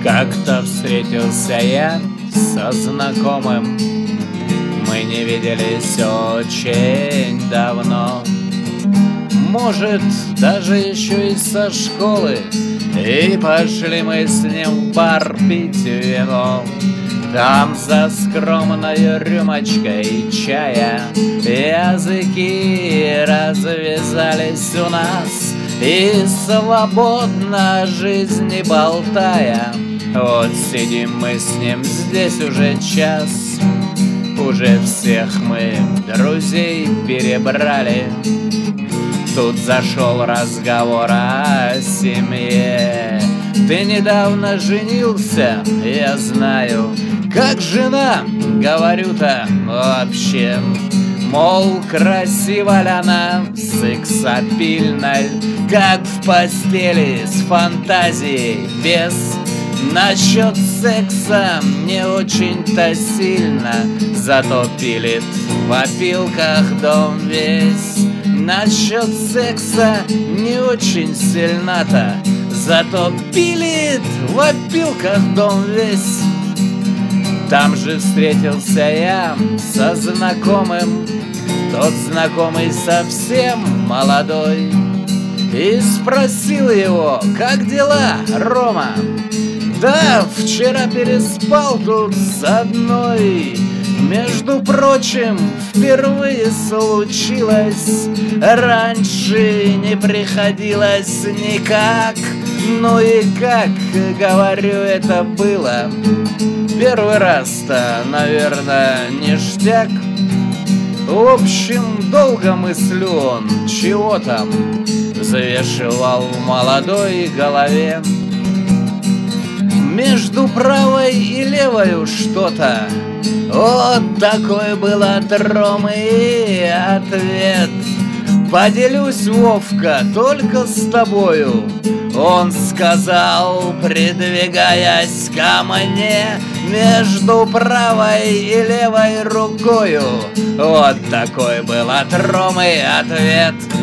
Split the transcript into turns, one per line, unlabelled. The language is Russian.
Как-то встретился я со знакомым. Мы не виделись очень давно, может, даже еще и со школы. И пошли мы с ним в бар пить вино. Там за скромной рюмочкой чая языки развязались у нас, и свободно о жизни болтая, вот сидим мы с ним здесь уже час. Уже всех мы друзей перебрали. Тут зашел разговор о семье. Ты недавно женился, я знаю. Как жена, говорю-то вообще. Мол, красива ли она, сексапильна, как в постели с фантазией без. Насчет секса не очень-то сильно, зато пилит в опилках дом весь. Насчет секса не очень сильно-то, зато пилит в опилках дом весь. Там же встретился я со знакомым, тот знакомый совсем молодой, и спросил его: как дела, Рома? Да, вчера переспал тут с одной. Между прочим, впервые случилось, раньше не приходилось никак. Ну и как, говорю, это было? Первый раз-то, наверное, ништяк. В общем, долго мыслю он, чего там, завешивал в молодой голове. Между правой и левою что-то. Вот такой был от Ромы и ответ. Поделюсь, Вовка, только с тобою, он сказал, придвигаясь ко мне между правой и левой рукою. Вот такой был от Ромы ответ.